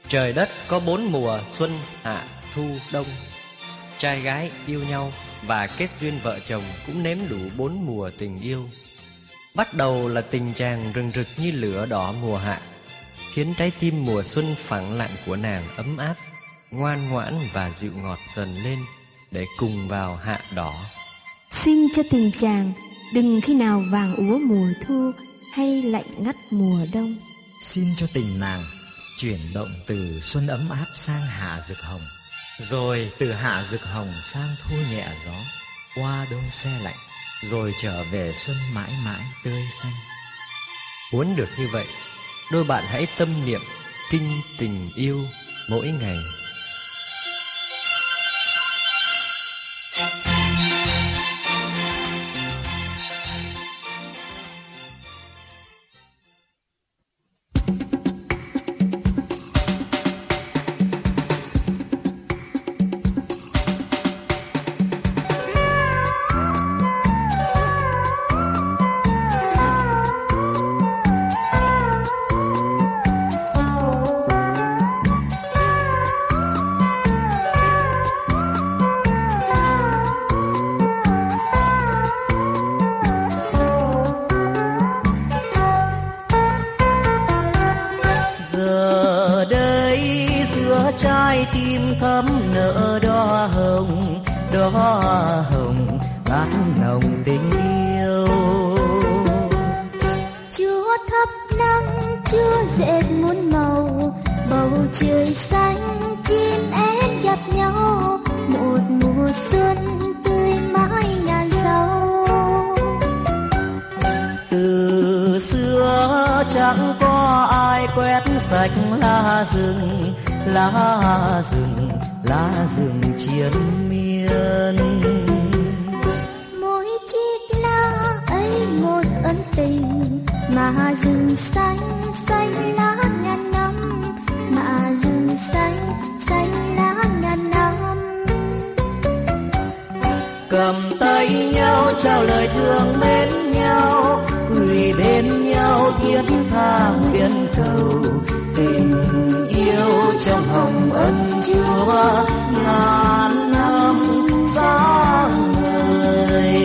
Trời đất có 4 mùa xuân, hạ, thu, đông. Trai gái yêu nhau và kết duyên vợ chồng cũng nếm đủ 4 mùa tình yêu. Bắt đầu là tình chàng rừng rực như lửa đỏ mùa hạ, khiến trái tim mùa xuân phẳng lặng của nàng ấm áp, ngoan ngoãn và dịu ngọt dần lên để cùng vào hạ đỏ. Xin cho tình chàng đừng khi nào vàng úa mùa thu hay lạnh ngắt mùa đông. Xin cho tình nàng chuyển động từ xuân ấm áp sang hạ rực hồng, rồi từ hạ rực hồng sang thu nhẹ gió, qua đông se lạnh, rồi trở về xuân mãi mãi tươi xanh. Muốn được như vậy, đôi bạn hãy tâm niệm kinh tình yêu mỗi ngày. Trái tim thắm nở đóa hồng ngát nồng tình yêu. Chúa thắp nắng, Chúa dệt muôn màu, bầu trời xanh chim én gặp nhau, một mùa xuân tươi mãi ngàn dâu. Từ xưa chẳng có ai quét sạch lá rừng triền miên. Mỗi chiếc lá ấy một ân tình, mà rừng xanh xanh lá ngàn năm, mà rừng xanh xanh lá ngàn năm. Cầm tay nhau trao lời thương mến nhau, quỳ bên nhau thiết tha nguyện cầu. Tình yêu trong hồng ân Chúa ngàn năm sáng ngời.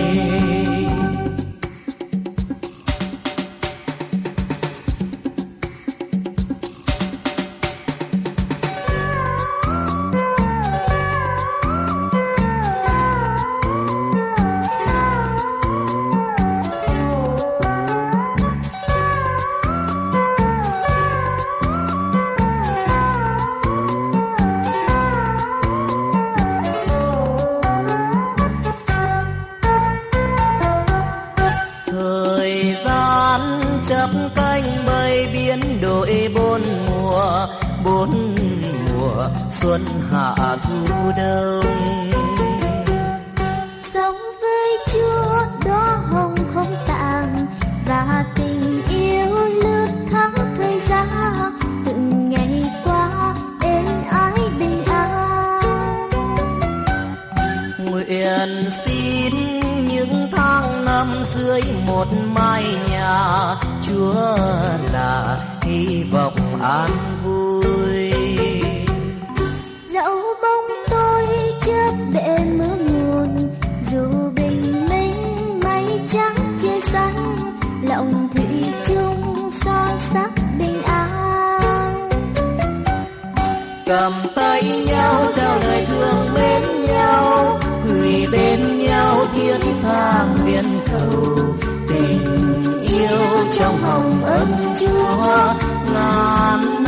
Chắp cánh bay biến đổi bốn mùa xuân hạ thu đông. Sống với Chúa đó hồng không tàn, và tình yêu lướt thắng thời gian, từng ngày qua êm ái bình an. Nguyện xin những tháng năm dưới một mái nhà, Chúa là hy vọng an vui. Dẫu bóng tôi chớp bể mưa nguồn, dù bình minh mây trắng chia xanh, lòng thủy chung son sắc bình an. Cầm tay nhau trao lời thương mến nhau, quỳ bên nhau thiết tha nguyện cầu. Tình yêu trong hồng ân Chúa ngàn